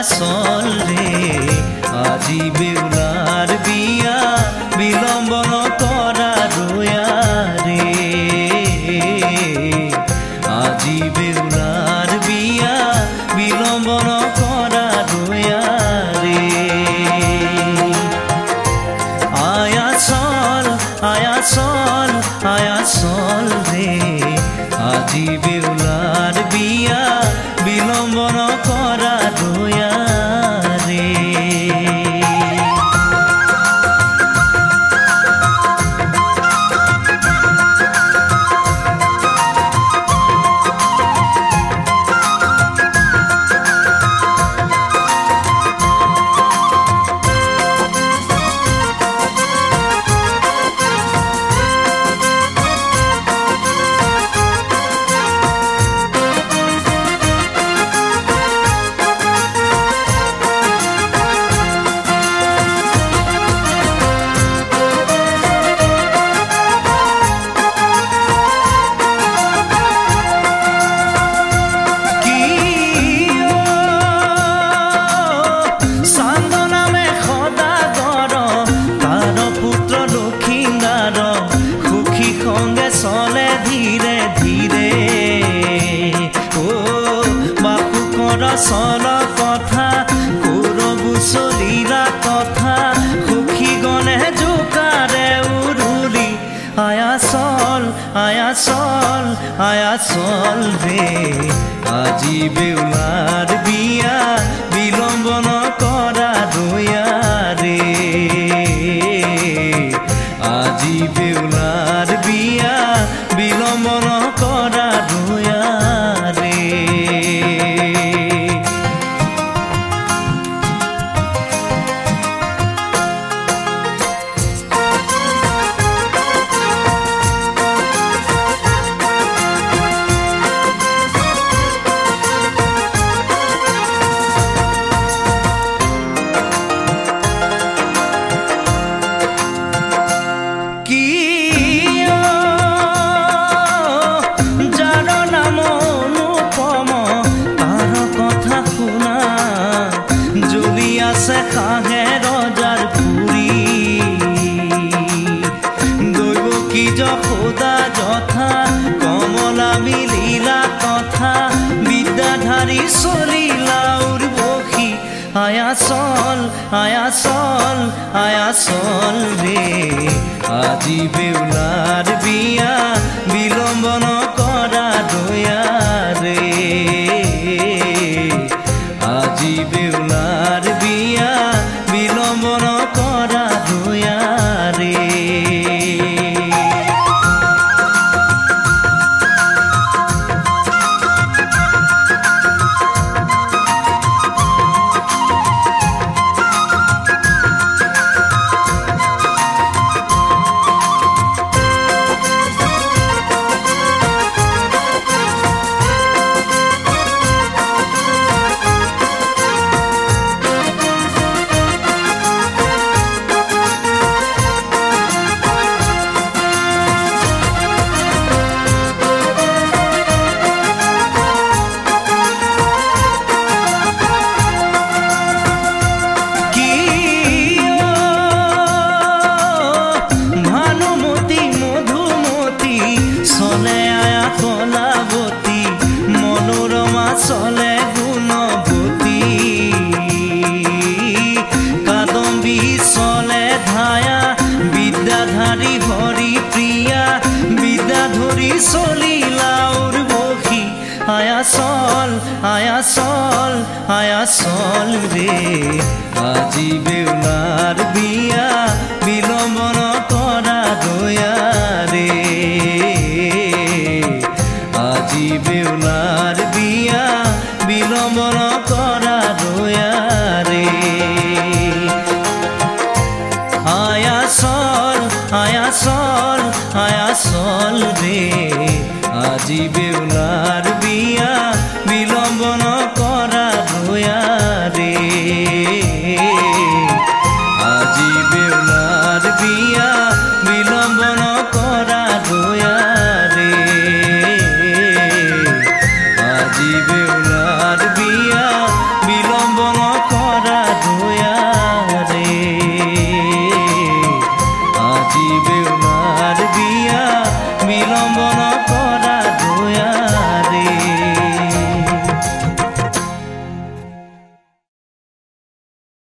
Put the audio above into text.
আচল ৰে আজি বেউলাৰ বিয়া বিলম্ব নকৰা দয়া ৰে আজি বেউলাৰ বিয়া বিলম্ব নকৰা দয়া ৰে আয়াচল আয়াচল আয়াচল ৰে আজি বেউলাৰ বিয়া বিলম্ব নকৰা দয়া ৰে চল কথা কৌৰবু চলিলা কথা সুখী গণে জোকাৰে উৰুলি আয়াচল আয়াচল আয়াচল ৰে আজি বেউলাৰ বিয়া বিলম্ব নকৰা দয়া ৰে আজি বেউলাৰ বিয়া বিলম্ব নকৰা দয়া ৰে খাহে ৰজাৰ পুৰী দৈব কি যশোদা যথা কমলা মিলিলা কথা বিদ্যাধাৰী চলিলা উৰ্বশী আয়াচল আয়াচল আয়াচল ৰে আজি বেউলাৰ বিয়া বিলম্ব নকৰা দয়া ৰে আজি বেউলাৰ বিয়া বিলম্ব নকৰা দয়া ৰে চলে গুণৱতী কাদম্বী চলে ধায়া বিদ্যাধাৰী হৰি প্ৰিয়া বিদ্যাধৰী চলিলা উৰ্বশী আয়াচল আয়াচল আয়াচল ৰে আজি বেউলাৰ বিয়া বিলম্ব নকৰা দয়া ৰে আজি বেউলাৰ বিয়া বিলম্ব নকৰা দয়া ৰে আয়াচল আয়াচল আয়াচল ৰে আজি বেউলাৰ